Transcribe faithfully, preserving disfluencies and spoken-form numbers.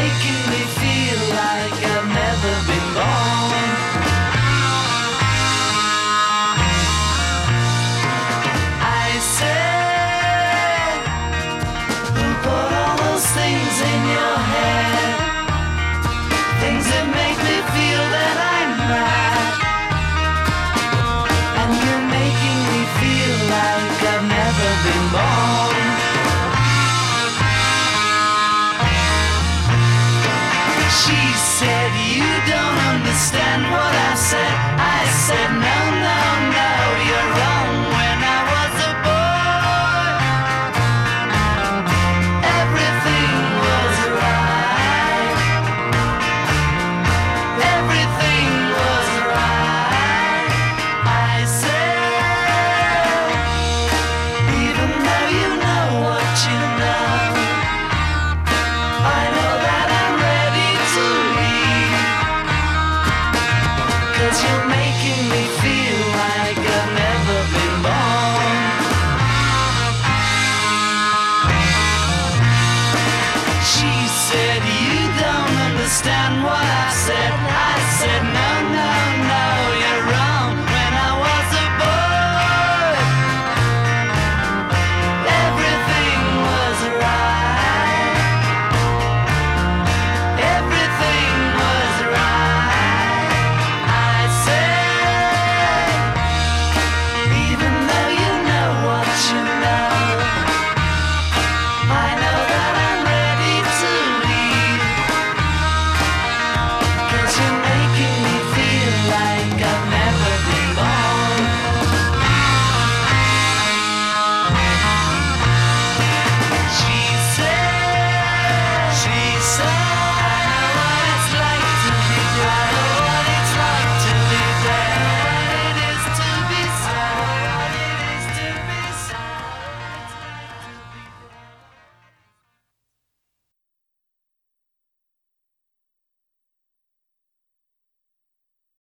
making me feel like I've never been born. I said, who put all those things in your head? Things that make me feel that I'm right. And you're making me feel like I've never been born. She said, you don't understand what I said. I said, no.